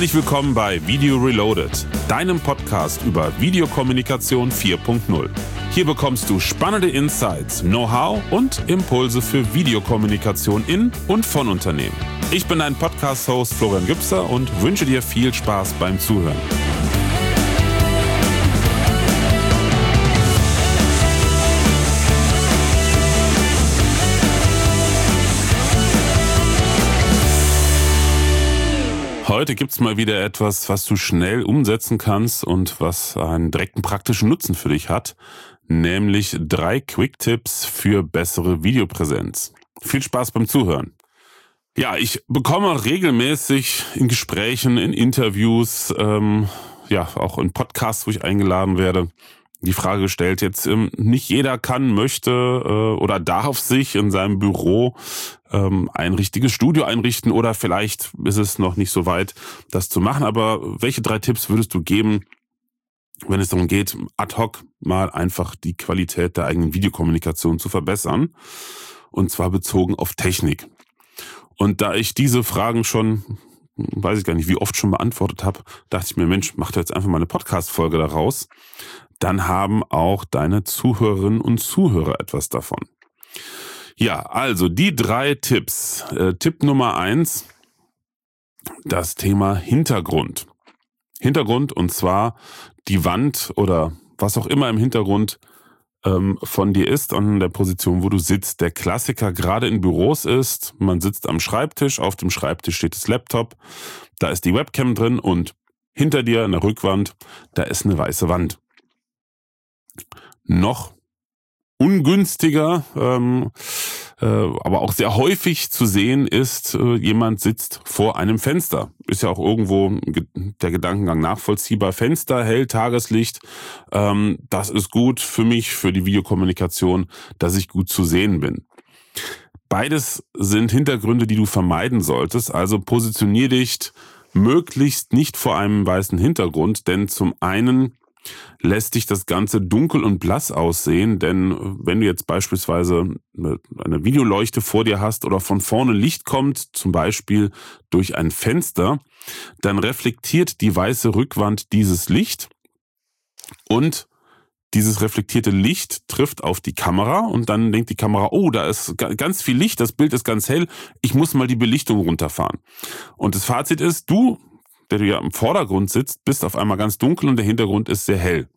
Herzlich willkommen bei Video Reloaded, deinem Podcast über Videokommunikation 4.0. Hier bekommst du spannende Insights, Know-how und Impulse für Videokommunikation in und von Unternehmen. Ich bin dein Podcast-Host Florian Gübser und wünsche dir viel Spaß beim Zuhören. Heute gibt's mal wieder etwas, was du schnell umsetzen kannst und was einen direkten praktischen Nutzen für dich hat, nämlich 3 Quick-Tipps für bessere Videopräsenz. Viel Spaß beim Zuhören. Ja, ich bekomme regelmäßig in Gesprächen, in Interviews, auch in Podcasts, wo ich eingeladen werde, die Frage gestellt, jetzt nicht jeder kann, möchte oder darf sich in seinem Büro ein richtiges Studio einrichten oder vielleicht ist es noch nicht so weit, das zu machen. Aber welche 3 Tipps würdest du geben, wenn es darum geht, ad hoc mal einfach die Qualität der eigenen Videokommunikation zu verbessern? Und zwar bezogen auf Technik. Und da ich diese Fragen schon, weiß ich gar nicht, wie oft schon beantwortet habe, dachte ich mir, Mensch, mach doch jetzt einfach mal eine Podcast-Folge daraus. Dann haben auch deine Zuhörerinnen und Zuhörer etwas davon. Ja, also die 3 Tipps. Tipp Nummer 1, das Thema Hintergrund. Hintergrund, und zwar die Wand oder was auch immer im Hintergrund von dir ist, an der Position, wo du sitzt. Der Klassiker gerade in Büros ist, man sitzt am Schreibtisch, auf dem Schreibtisch steht das Laptop, da ist die Webcam drin und hinter dir in der Rückwand, da ist eine weiße Wand. Noch ungünstiger, aber auch sehr häufig zu sehen ist, jemand sitzt vor einem Fenster. Ist ja auch irgendwo der Gedankengang nachvollziehbar. Fenster, hell, Tageslicht, das ist gut für mich, für die Videokommunikation, dass ich gut zu sehen bin. Beides sind Hintergründe, die du vermeiden solltest. Also positionier dich möglichst nicht vor einem weißen Hintergrund, denn zum einen lässt dich das Ganze dunkel und blass aussehen, denn wenn du jetzt beispielsweise eine Videoleuchte vor dir hast oder von vorne Licht kommt, zum Beispiel durch ein Fenster, dann reflektiert die weiße Rückwand dieses Licht und dieses reflektierte Licht trifft auf die Kamera und dann denkt die Kamera, oh, da ist ganz viel Licht, das Bild ist ganz hell, ich muss mal die Belichtung runterfahren. Und das Fazit ist, du, der du ja im Vordergrund sitzt, bist auf einmal ganz dunkel und der Hintergrund ist sehr hell.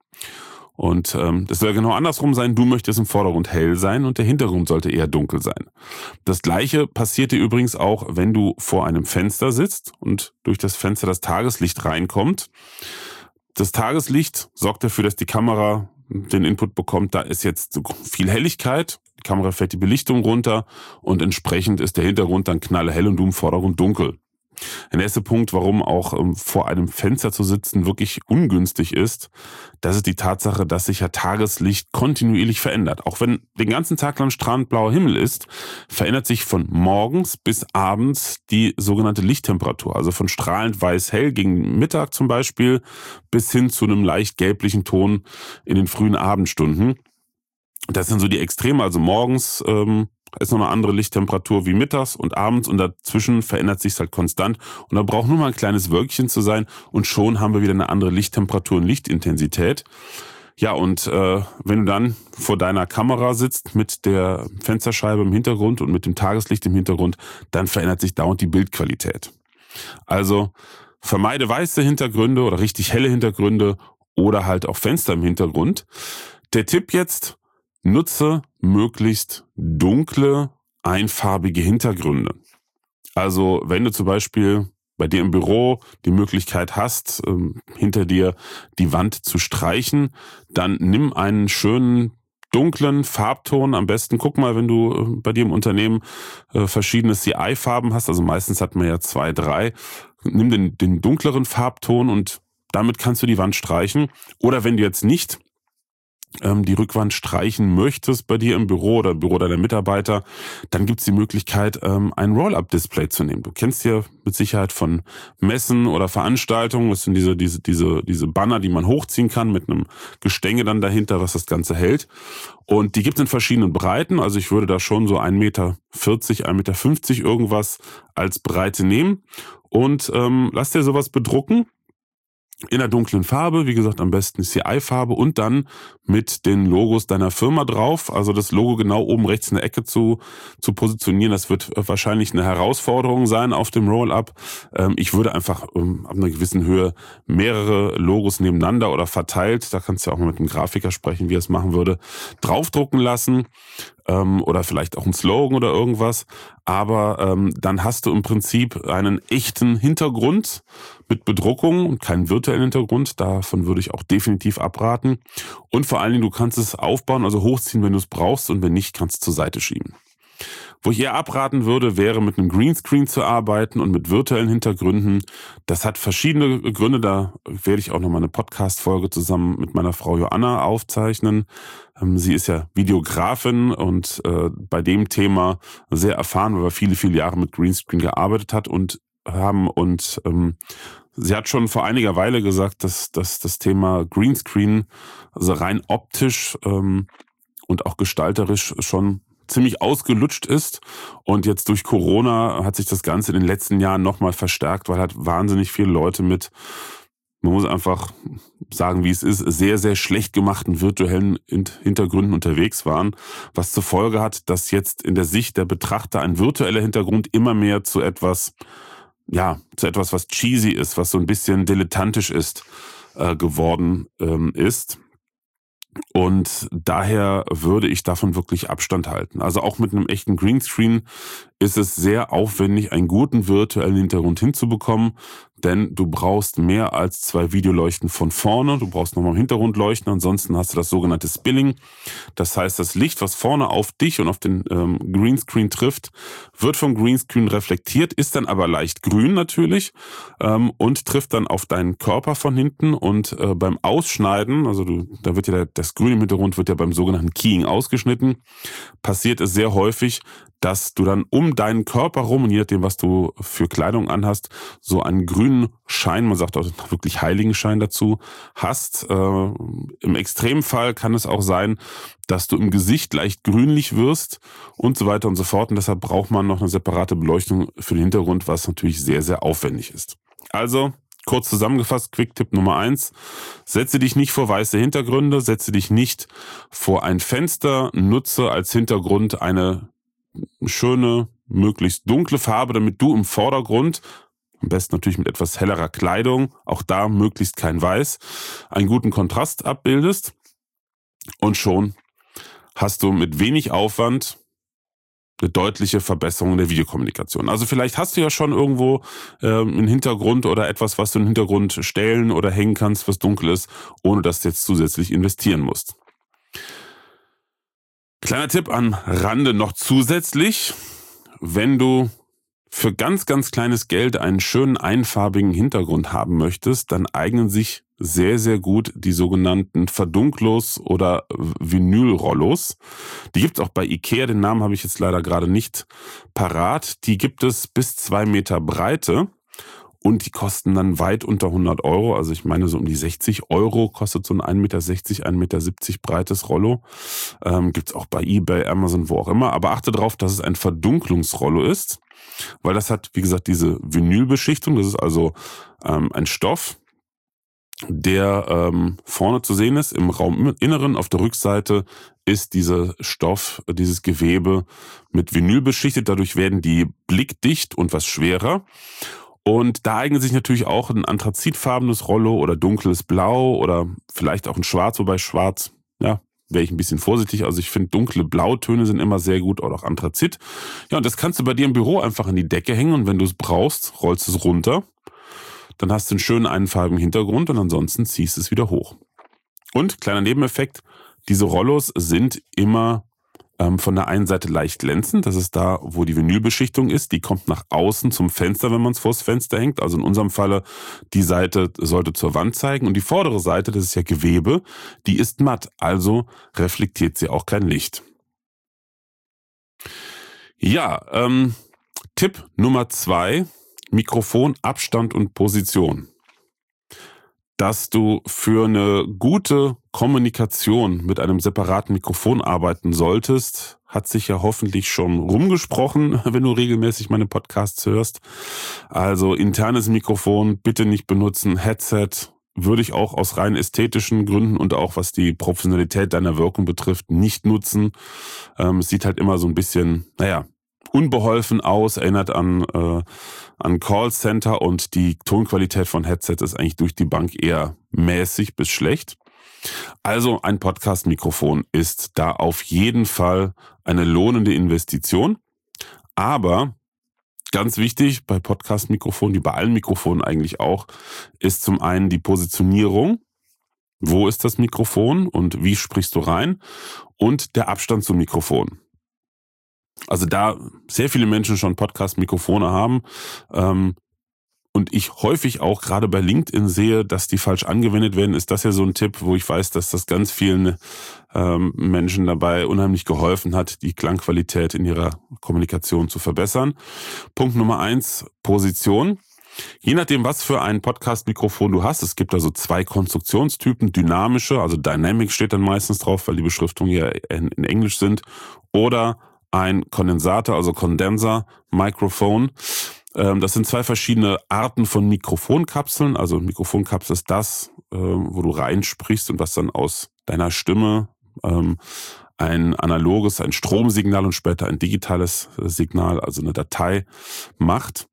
Und das soll genau andersrum sein, du möchtest im Vordergrund hell sein und der Hintergrund sollte eher dunkel sein. Das Gleiche passiert dir übrigens auch, wenn du vor einem Fenster sitzt und durch das Fenster das Tageslicht reinkommt. Das Tageslicht sorgt dafür, dass die Kamera den Input bekommt, da ist jetzt viel Helligkeit, die Kamera fährt die Belichtung runter und entsprechend ist der Hintergrund dann knallhell und du im Vordergrund dunkel. Der nächste Punkt, warum auch vor einem Fenster zu sitzen wirklich ungünstig ist, das ist die Tatsache, dass sich ja Tageslicht kontinuierlich verändert. Auch wenn den ganzen Tag lang strahlend blauer Himmel ist, verändert sich von morgens bis abends die sogenannte Lichttemperatur. Also von strahlend weiß-hell gegen Mittag zum Beispiel bis hin zu einem leicht gelblichen Ton in den frühen Abendstunden. Das sind so die Extreme, also morgens ist noch eine andere Lichttemperatur wie mittags und abends und dazwischen verändert sich halt konstant und da braucht nur mal ein kleines Wölkchen zu sein und schon haben wir wieder eine andere Lichttemperatur und Lichtintensität. Ja, und wenn du dann vor deiner Kamera sitzt mit der Fensterscheibe im Hintergrund und mit dem Tageslicht im Hintergrund, dann verändert sich dauernd die Bildqualität. Also vermeide weiße Hintergründe oder richtig helle Hintergründe oder halt auch Fenster im Hintergrund. Der Tipp jetzt: Nutze möglichst dunkle, einfarbige Hintergründe. Also wenn du zum Beispiel bei dir im Büro die Möglichkeit hast, hinter dir die Wand zu streichen, dann nimm einen schönen dunklen Farbton. Am besten guck mal, wenn du bei dir im Unternehmen verschiedene CI-Farben hast, also meistens hat man ja 2, 3, nimm den dunkleren Farbton und damit kannst du die Wand streichen. Oder wenn du jetzt nicht die Rückwand streichen möchtest bei dir im Büro oder im Büro deiner Mitarbeiter, dann gibt es die Möglichkeit, ein Roll-Up-Display zu nehmen. Du kennst ja mit Sicherheit von Messen oder Veranstaltungen, das sind diese Banner, die man hochziehen kann mit einem Gestänge dann dahinter, was das Ganze hält. Und die gibt es in verschiedenen Breiten, also ich würde da schon so 1,40 Meter, 1,50 Meter irgendwas als Breite nehmen und lass dir sowas bedrucken. In der dunklen Farbe, wie gesagt, am besten CI-Farbe und dann mit den Logos deiner Firma drauf. Also das Logo genau oben rechts in der Ecke zu positionieren, das wird wahrscheinlich eine Herausforderung sein auf dem Roll-Up. Ich würde einfach ab einer gewissen Höhe mehrere Logos nebeneinander oder verteilt, da kannst du auch mal mit dem Grafiker sprechen, wie er es machen würde, draufdrucken lassen. Oder vielleicht auch ein Slogan oder irgendwas. Aber dann hast du im Prinzip einen echten Hintergrund mit Bedruckung und keinen virtuellen Hintergrund. Davon würde ich auch definitiv abraten. Und vor allen Dingen, du kannst es aufbauen, also hochziehen, wenn du es brauchst, und wenn nicht, kannst du es zur Seite schieben. Wo ich eher abraten würde, wäre mit einem Greenscreen zu arbeiten und mit virtuellen Hintergründen. Das hat verschiedene Gründe, da werde ich auch nochmal eine Podcast-Folge zusammen mit meiner Frau Joanna aufzeichnen. Sie ist ja Videografin und bei dem Thema sehr erfahren, weil wir viele, viele Jahre mit Greenscreen gearbeitet hat und haben. Und sie hat schon vor einiger Weile gesagt, dass das Thema Greenscreen, also rein optisch und auch gestalterisch schon ziemlich ausgelutscht ist. Und jetzt durch Corona hat sich das Ganze in den letzten Jahren nochmal verstärkt, weil halt wahnsinnig viele Leute mit, man muss einfach sagen, wie es ist, sehr, sehr schlecht gemachten virtuellen Hintergründen unterwegs waren, was zur Folge hat, dass jetzt in der Sicht der Betrachter ein virtueller Hintergrund immer mehr zu etwas, was cheesy ist, was so ein bisschen dilettantisch ist, geworden ist. Und daher würde ich davon wirklich Abstand halten. Also auch mit einem echten Greenscreen ist es sehr aufwendig, einen guten virtuellen Hintergrund hinzubekommen, denn du brauchst mehr als 2 Videoleuchten von vorne, du brauchst nochmal im Hintergrund leuchten, ansonsten hast du das sogenannte Spilling. Das heißt, das Licht, was vorne auf dich und auf den Greenscreen trifft, wird vom Greenscreen reflektiert, ist dann aber leicht grün natürlich und trifft dann auf deinen Körper von hinten und beim Ausschneiden, also da wird ja das Grün im Hintergrund wird ja beim sogenannten Keying ausgeschnitten, passiert es sehr häufig, dass du dann um deinen Körper rum, und je nachdem, was du für Kleidung anhast, so einen grünen Schein, man sagt auch wirklich Heiligenschein dazu, hast. Im Extremfall kann es auch sein, dass du im Gesicht leicht grünlich wirst und so weiter und so fort. Und deshalb braucht man noch eine separate Beleuchtung für den Hintergrund, was natürlich sehr, sehr aufwendig ist. Also, kurz zusammengefasst, Quick-Tipp Nummer 1. Setze dich nicht vor weiße Hintergründe, setze dich nicht vor ein Fenster, nutze als Hintergrund eine schöne, möglichst dunkle Farbe, damit du im Vordergrund, am besten natürlich mit etwas hellerer Kleidung, auch da möglichst kein Weiß, einen guten Kontrast abbildest. Und schon hast du mit wenig Aufwand eine deutliche Verbesserung der Videokommunikation. Also vielleicht hast du ja schon irgendwo einen Hintergrund oder etwas, was du in den Hintergrund stellen oder hängen kannst, was dunkel ist, ohne dass du jetzt zusätzlich investieren musst. Kleiner Tipp am Rande noch zusätzlich, wenn du für ganz, ganz kleines Geld einen schönen einfarbigen Hintergrund haben möchtest, dann eignen sich sehr, sehr gut die sogenannten Verdunklos- oder Vinylrollos. Die gibt es auch bei Ikea, den Namen habe ich jetzt leider gerade nicht parat. Die gibt es bis 2 Meter Breite. Und die kosten dann weit unter 100 Euro. Also ich meine, so um die 60 Euro kostet so ein 1,60 Meter, 1,70 Meter breites Rollo. Gibt's auch bei eBay, Amazon, wo auch immer. Aber achte darauf, dass es ein Verdunklungsrollo ist. Weil das hat, wie gesagt, diese Vinylbeschichtung. Das ist also ein Stoff, der vorne zu sehen ist, im Rauminneren. Auf der Rückseite ist dieser Stoff, dieses Gewebe mit Vinyl beschichtet. Dadurch werden die blickdicht und was schwerer. Und da eignet sich natürlich auch ein anthrazitfarbenes Rollo oder dunkles Blau oder vielleicht auch ein Schwarz, wobei Schwarz, ja, wäre ich ein bisschen vorsichtig. Also ich finde, dunkle Blautöne sind immer sehr gut oder auch Anthrazit. Ja, und das kannst du bei dir im Büro einfach an die Decke hängen und wenn du es brauchst, rollst du es runter. Dann hast du einen schönen einfarbigen Hintergrund und ansonsten ziehst du es wieder hoch. Und, kleiner Nebeneffekt, diese Rollos sind immer von der einen Seite leicht glänzend, das ist da, wo die Vinylbeschichtung ist, die kommt nach außen zum Fenster, wenn man es vors Fenster hängt, also in unserem Falle, die Seite sollte zur Wand zeigen und die vordere Seite, das ist ja Gewebe, die ist matt, also reflektiert sie auch kein Licht. Ja, Tipp Nummer 2, Mikrofon, Abstand und Position. dass du für eine gute Kommunikation mit einem separaten Mikrofon arbeiten solltest, hat sich ja hoffentlich schon rumgesprochen, wenn du regelmäßig meine Podcasts hörst. Also internes Mikrofon bitte nicht benutzen, Headset würde ich auch aus rein ästhetischen Gründen und auch was die Professionalität deiner Wirkung betrifft nicht nutzen. Es sieht halt immer so ein bisschen, unbeholfen aus, erinnert an Callcenter, und die Tonqualität von Headset ist eigentlich durch die Bank eher mäßig bis schlecht. Also ein Podcast-Mikrofon ist da auf jeden Fall eine lohnende Investition. Aber ganz wichtig bei Podcast-Mikrofonen, wie bei allen Mikrofonen eigentlich auch, ist zum einen die Positionierung. Wo ist das Mikrofon und wie sprichst du rein? Und der Abstand zum Mikrofon. Also da sehr viele Menschen schon Podcast-Mikrofone haben, und ich häufig auch gerade bei LinkedIn sehe, dass die falsch angewendet werden, ist das ja so ein Tipp, wo ich weiß, dass das ganz vielen Menschen dabei unheimlich geholfen hat, die Klangqualität in ihrer Kommunikation zu verbessern. Punkt Nummer 1, Position. Je nachdem, was für ein Podcast-Mikrofon du hast, es gibt also 2 Konstruktionstypen, dynamische, also Dynamic steht dann meistens drauf, weil die Beschriftungen ja in Englisch sind, oder ein Kondensator, also Condenser-Mikrofon. Das sind 2 verschiedene Arten von Mikrofonkapseln. Also Mikrofonkapsel ist das, wo du reinsprichst und was dann aus deiner Stimme ein analoges, ein Stromsignal und später ein digitales Signal, also eine Datei macht.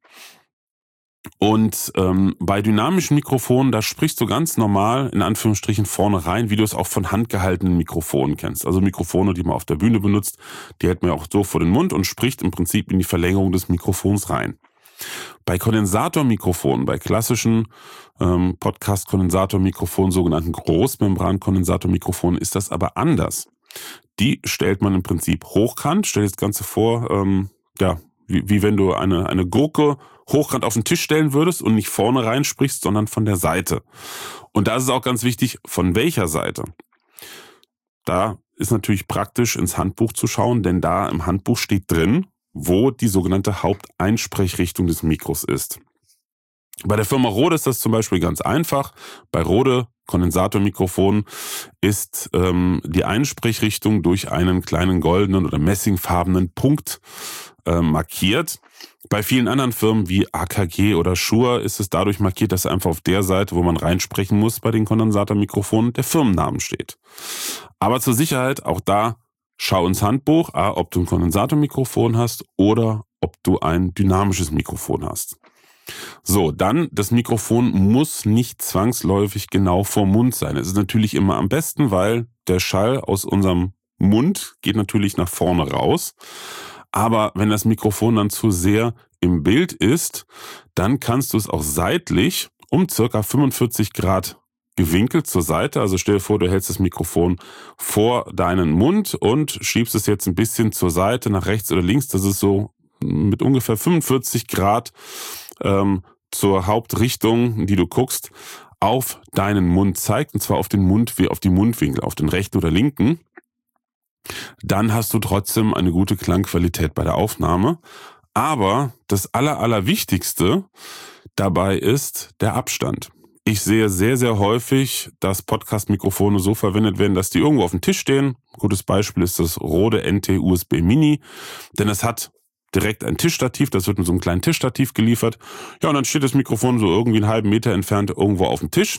Und bei dynamischen Mikrofonen, da sprichst du ganz normal, in Anführungsstrichen, vorne rein, wie du es auch von handgehaltenen Mikrofonen kennst. Also Mikrofone, die man auf der Bühne benutzt, die hält man ja auch so vor den Mund und spricht im Prinzip in die Verlängerung des Mikrofons rein. Bei Kondensatormikrofonen, bei klassischen Podcast-Kondensatormikrofonen, sogenannten Großmembran-Kondensatormikrofonen, ist das aber anders. Die stellt man im Prinzip hochkant. Stell dir das Ganze vor, wie wenn du eine Gurke hochkant auf den Tisch stellen würdest und nicht vorne reinsprichst, sondern von der Seite. Und da ist es auch ganz wichtig, von welcher Seite. Da ist natürlich praktisch, ins Handbuch zu schauen, denn da im Handbuch steht drin, wo die sogenannte Haupteinsprechrichtung des Mikros ist. Bei der Firma Rode ist das zum Beispiel ganz einfach. Bei Rode Kondensatormikrofonen ist die Einsprechrichtung durch einen kleinen goldenen oder messingfarbenen Punkt markiert. Bei vielen anderen Firmen wie AKG oder Shure ist es dadurch markiert, dass einfach auf der Seite, wo man reinsprechen muss bei den Kondensatormikrofonen, der Firmennamen steht. Aber zur Sicherheit, auch da, schau ins Handbuch, ob du ein Kondensatormikrofon hast oder ob du ein dynamisches Mikrofon hast. So, dann, das Mikrofon muss nicht zwangsläufig genau vorm Mund sein. Es ist natürlich immer am besten, weil der Schall aus unserem Mund geht natürlich nach vorne raus. Aber wenn das Mikrofon dann zu sehr im Bild ist, dann kannst du es auch seitlich um circa 45 Grad gewinkelt zur Seite. Also stell dir vor, du hältst das Mikrofon vor deinen Mund und schiebst es jetzt ein bisschen zur Seite, nach rechts oder links. Das ist so mit ungefähr 45 Grad zur Hauptrichtung, die du guckst, auf deinen Mund zeigt, und zwar auf den Mund wie auf die Mundwinkel, auf den rechten oder linken. Dann hast du trotzdem eine gute Klangqualität bei der Aufnahme. Aber das Allerwichtigste dabei ist der Abstand. Ich sehe sehr, sehr häufig, dass Podcast-Mikrofone so verwendet werden, dass die irgendwo auf dem Tisch stehen. Ein gutes Beispiel ist das Rode NT USB Mini, denn es hat direkt ein Tischstativ, das wird mit so einem kleinen Tischstativ geliefert. Ja, und dann steht das Mikrofon so irgendwie einen halben Meter entfernt irgendwo auf dem Tisch.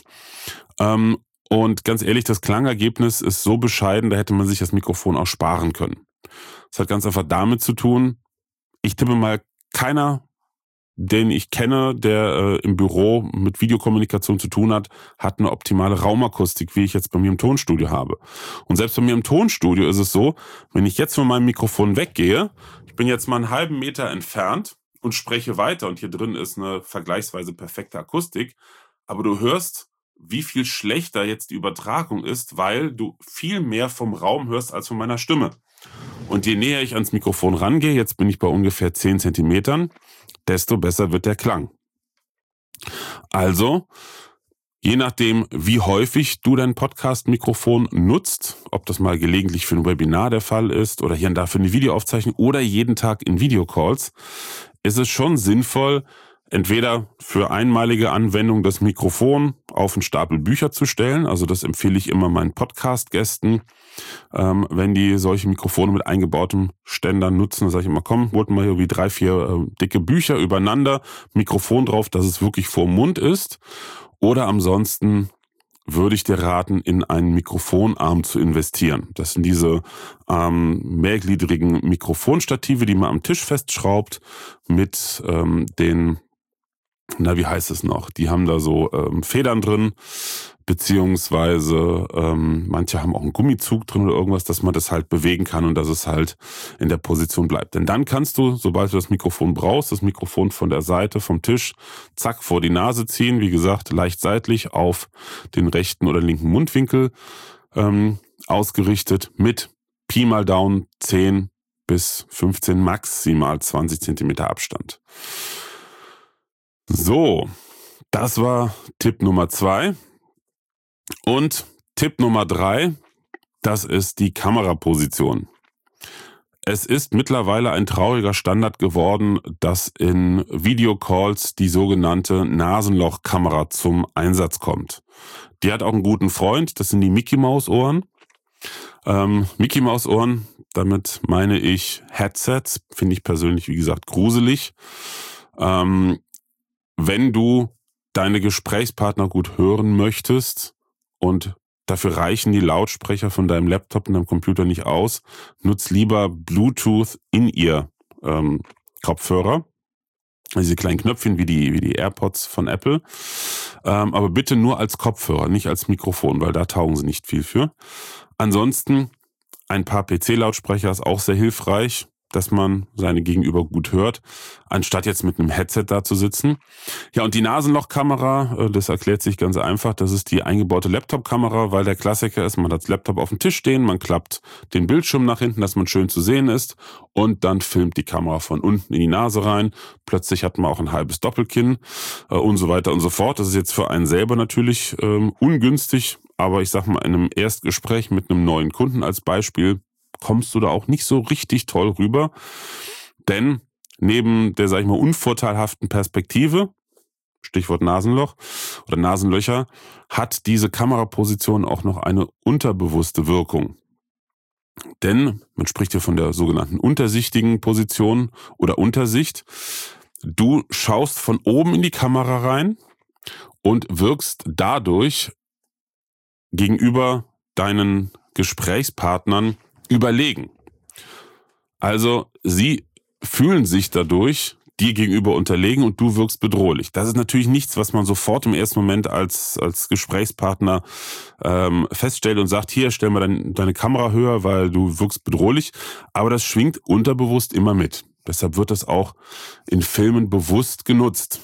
Und ganz ehrlich, das Klangergebnis ist so bescheiden, da hätte man sich das Mikrofon auch sparen können. Das hat ganz einfach damit zu tun, ich tippe mal, keiner, den ich kenne, der im Büro mit Videokommunikation zu tun hat, hat eine optimale Raumakustik, wie ich jetzt bei mir im Tonstudio habe. Und selbst bei mir im Tonstudio ist es so, wenn ich jetzt von meinem Mikrofon weggehe, ich bin jetzt mal einen halben Meter entfernt und spreche weiter, und hier drin ist eine vergleichsweise perfekte Akustik, aber du hörst, wie viel schlechter jetzt die Übertragung ist, weil du viel mehr vom Raum hörst als von meiner Stimme. Und je näher ich ans Mikrofon rangehe, jetzt bin ich bei ungefähr 10 Zentimetern, desto besser wird der Klang. Also, je nachdem, wie häufig du dein Podcast-Mikrofon nutzt, ob das mal gelegentlich für ein Webinar der Fall ist oder hier und da für eine Videoaufzeichnung oder jeden Tag in Videocalls, ist es schon sinnvoll, entweder für einmalige Anwendung das Mikrofon auf einen Stapel Bücher zu stellen. Also das empfehle ich immer meinen Podcast-Gästen, wenn die solche Mikrofone mit eingebautem Ständer nutzen. Dann sage ich immer, komm, holt mal hier wie 3, 4 dicke Bücher übereinander, Mikrofon drauf, dass es wirklich vorm Mund ist. Oder ansonsten würde ich dir raten, in einen Mikrofonarm zu investieren. Das sind diese mehrgliedrigen Mikrofonstative, die man am Tisch festschraubt mit wie heißt es noch? Die haben da so Federn drin, beziehungsweise manche haben auch einen Gummizug drin oder irgendwas, dass man das halt bewegen kann und dass es halt in der Position bleibt. Denn dann kannst du, sobald du das Mikrofon brauchst, das Mikrofon von der Seite vom Tisch, zack, vor die Nase ziehen. Wie gesagt, leicht seitlich auf den rechten oder linken Mundwinkel ausgerichtet mit Pi mal Daumen 10 bis 15, maximal 20 Zentimeter Abstand. So, das war Tipp Nummer 2. Und Tipp Nummer 3, das ist die Kameraposition. Es ist mittlerweile ein trauriger Standard geworden, dass in Videocalls die sogenannte Nasenlochkamera zum Einsatz kommt. Die hat auch einen guten Freund, das sind die Mickey-Maus-Ohren. Mickey-Maus-Ohren, damit meine ich Headsets, finde ich persönlich, wie gesagt, gruselig. Wenn du deine Gesprächspartner gut hören möchtest und dafür reichen die Lautsprecher von deinem Laptop und deinem Computer nicht aus, nutz lieber Bluetooth In-Ear Kopfhörer. Diese kleinen Knöpfchen wie die AirPods von Apple. Aber bitte nur als Kopfhörer, nicht als Mikrofon, weil da taugen sie nicht viel für. Ansonsten ein paar PC-Lautsprecher ist auch sehr hilfreich, dass man seine Gegenüber gut hört, anstatt jetzt mit einem Headset da zu sitzen. Ja, und die Nasenlochkamera, das erklärt sich ganz einfach, das ist die eingebaute Laptop-Kamera, weil der Klassiker ist, man hat das Laptop auf dem Tisch stehen, man klappt den Bildschirm nach hinten, dass man schön zu sehen ist und dann filmt die Kamera von unten in die Nase rein. Plötzlich hat man auch ein halbes Doppelkinn und so weiter und so fort. Das ist jetzt für einen selber natürlich ungünstig, aber ich sag mal, in einem Erstgespräch mit einem neuen Kunden als Beispiel kommst du da auch nicht so richtig toll rüber, denn neben der, sag ich mal, unvorteilhaften Perspektive, Stichwort Nasenloch oder Nasenlöcher, hat diese Kameraposition auch noch eine unterbewusste Wirkung. Denn man spricht hier von der sogenannten untersichtigen Position oder Untersicht. Du schaust von oben in die Kamera rein und wirkst dadurch gegenüber deinen Gesprächspartnern überlegen. Also sie fühlen sich dadurch dir gegenüber unterlegen und du wirkst bedrohlich. Das ist natürlich nichts, was man sofort im ersten Moment als Gesprächspartner feststellt und sagt, hier, stell mal deine Kamera höher, weil du wirkst bedrohlich. Aber das schwingt unterbewusst immer mit. Deshalb wird das auch in Filmen bewusst genutzt.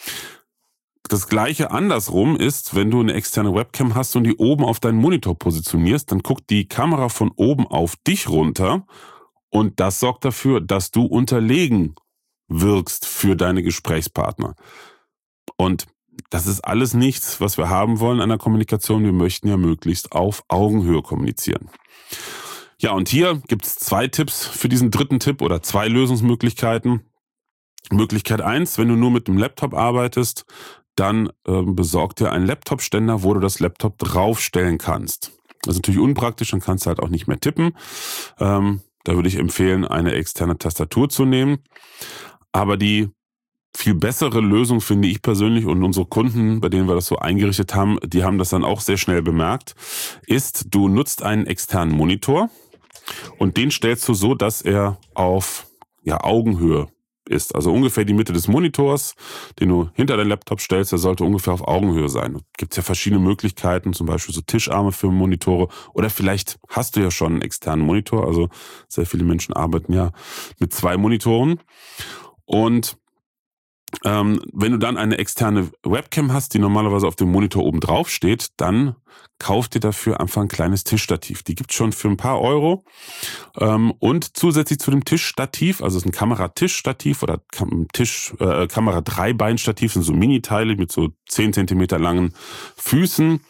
Das Gleiche andersrum ist, wenn du eine externe Webcam hast und die oben auf deinen Monitor positionierst, dann guckt die Kamera von oben auf dich runter und das sorgt dafür, dass du unterlegen wirkst für deine Gesprächspartner. Und das ist alles nichts, was wir haben wollen an der Kommunikation. Wir möchten ja möglichst auf Augenhöhe kommunizieren. Ja, und hier gibt es 2 Tipps für diesen dritten Tipp oder 2 Lösungsmöglichkeiten. Möglichkeit 1, wenn du nur mit dem Laptop arbeitest, dann besorg dir einen Laptop-Ständer, wo du das Laptop draufstellen kannst. Das ist natürlich unpraktisch, dann kannst du halt auch nicht mehr tippen. Da würde ich empfehlen, eine externe Tastatur zu nehmen. Aber die viel bessere Lösung, finde ich persönlich, und unsere Kunden, bei denen wir das so eingerichtet haben, die haben das dann auch sehr schnell bemerkt, ist, du nutzt einen externen Monitor und den stellst du so, dass er auf Augenhöhe ist. Also ungefähr die Mitte des Monitors, den du hinter dein Laptop stellst, der sollte ungefähr auf Augenhöhe sein. Gibt es ja verschiedene Möglichkeiten, zum Beispiel so Tischarme für Monitore oder vielleicht hast du ja schon einen externen Monitor. Also sehr viele Menschen arbeiten ja mit 2 Monitoren. Und wenn du dann eine externe Webcam hast, die normalerweise auf dem Monitor oben drauf steht, dann kauf dir dafür einfach ein kleines Tischstativ. Die gibt's schon für ein paar Euro. Und zusätzlich zu dem Tischstativ, also es ist ein Kameratischstativ oder Kamera-Dreibeinstativ, sind so Mini-Teile mit so 10 Zentimeter langen Füßen.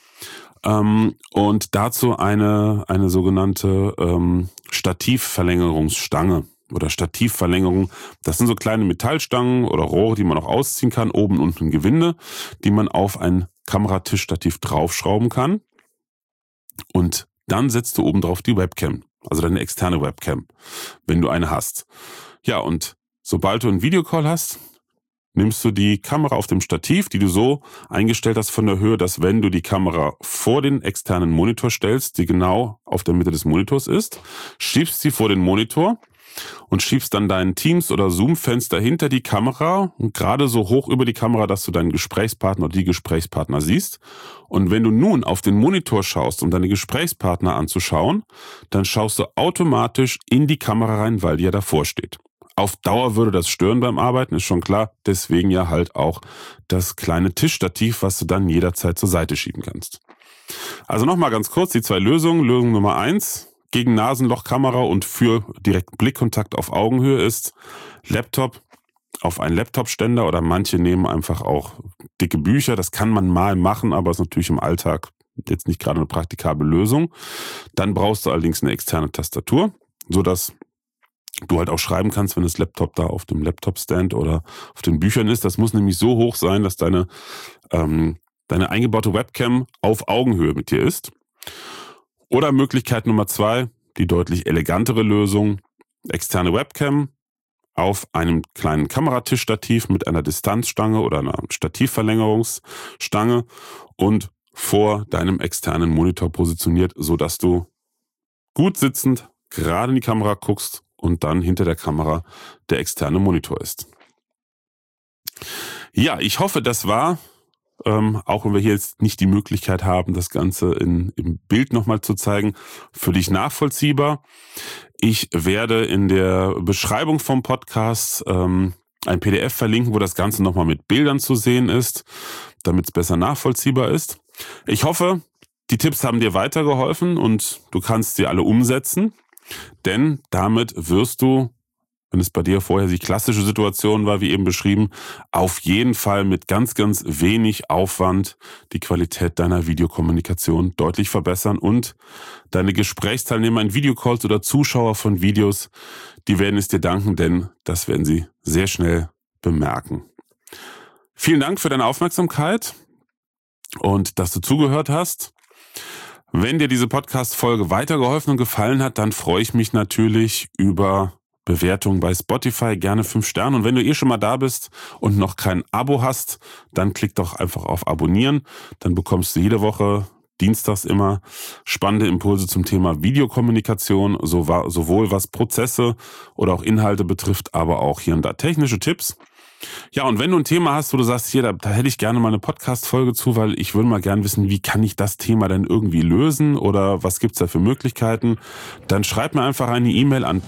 Und dazu eine sogenannte Stativverlängerungsstange. oder Stativverlängerung. Das sind so kleine Metallstangen oder Rohre, die man auch ausziehen kann, oben und unten Gewinde, die man auf ein Kameratischstativ draufschrauben kann. Und dann setzt du oben drauf die Webcam, also deine externe Webcam, wenn du eine hast. Ja, und sobald du einen Videocall hast, nimmst du die Kamera auf dem Stativ, die du so eingestellt hast von der Höhe, dass wenn du die Kamera vor den externen Monitor stellst, die genau auf der Mitte des Monitors ist, schiebst sie vor den Monitor und schiebst dann dein Teams- oder Zoom-Fenster hinter die Kamera und gerade so hoch über die Kamera, dass du deinen Gesprächspartner oder die Gesprächspartner siehst. Und wenn du nun auf den Monitor schaust, um deine Gesprächspartner anzuschauen, dann schaust du automatisch in die Kamera rein, weil die ja davor steht. Auf Dauer würde das stören beim Arbeiten, ist schon klar. Deswegen ja halt auch das kleine Tischstativ, was du dann jederzeit zur Seite schieben kannst. Also nochmal ganz kurz die 2 Lösungen. Lösung Nummer 1 gegen Nasenlochkamera und für direkten Blickkontakt auf Augenhöhe ist Laptop auf einen Laptopständer oder manche nehmen einfach auch dicke Bücher. Das kann man mal machen, aber ist natürlich im Alltag jetzt nicht gerade eine praktikable Lösung. Dann brauchst du allerdings eine externe Tastatur, sodass du halt auch schreiben kannst, wenn das Laptop da auf dem Laptop-Stand oder auf den Büchern ist. Das muss nämlich so hoch sein, dass deine eingebaute Webcam auf Augenhöhe mit dir ist. Oder Möglichkeit Nummer 2, die deutlich elegantere Lösung, externe Webcam auf einem kleinen Kameratischstativ mit einer Distanzstange oder einer Stativverlängerungsstange und vor deinem externen Monitor positioniert, sodass du gut sitzend gerade in die Kamera guckst und dann hinter der Kamera der externe Monitor ist. Ja, ich hoffe, das war, auch wenn wir hier jetzt nicht die Möglichkeit haben, das Ganze im Bild nochmal zu zeigen, für dich nachvollziehbar. Ich werde in der Beschreibung vom Podcast ein PDF verlinken, wo das Ganze nochmal mit Bildern zu sehen ist, damit es besser nachvollziehbar ist. Ich hoffe, die Tipps haben dir weitergeholfen und du kannst sie alle umsetzen. Denn damit wirst du, wenn es bei dir vorher die klassische Situation war, wie eben beschrieben, auf jeden Fall mit ganz, ganz wenig Aufwand die Qualität deiner Videokommunikation deutlich verbessern und deine Gesprächsteilnehmer in Videocalls oder Zuschauer von Videos, die werden es dir danken, denn das werden sie sehr schnell bemerken. Vielen Dank für deine Aufmerksamkeit und dass du zugehört hast. Wenn dir diese Podcast-Folge weitergeholfen und gefallen hat, dann freue ich mich natürlich über Bewertungen bei Spotify, gerne 5 Sterne. Und wenn du schon mal da bist und noch kein Abo hast, dann klick doch einfach auf Abonnieren. Dann bekommst du jede Woche dienstags immer spannende Impulse zum Thema Videokommunikation, sowohl was Prozesse oder auch Inhalte betrifft, aber auch hier und da technische Tipps. Ja, und wenn du ein Thema hast, wo du sagst, hier, da hätte ich gerne mal eine Podcast-Folge zu, weil ich würde mal gerne wissen, wie kann ich das Thema denn irgendwie lösen oder was gibt's da für Möglichkeiten, dann schreib mir einfach eine E-Mail an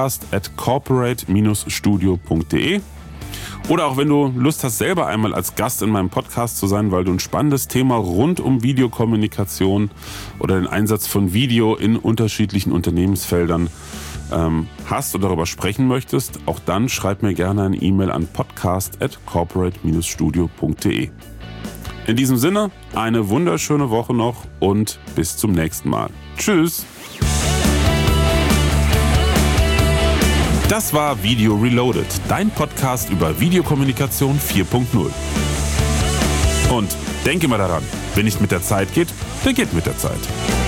podcast@corporate-studio.de. Oder auch wenn du Lust hast, selber einmal als Gast in meinem Podcast zu sein, weil du ein spannendes Thema rund um Videokommunikation oder den Einsatz von Video in unterschiedlichen Unternehmensfeldern hast und darüber sprechen möchtest, auch dann schreib mir gerne eine E-Mail an podcast@corporate-studio.de. In diesem Sinne, eine wunderschöne Woche noch und bis zum nächsten Mal. Tschüss! Das war Video Reloaded, dein Podcast über Videokommunikation 4.0. Und denke mal daran, wer nicht mit der Zeit geht, der geht mit der Zeit.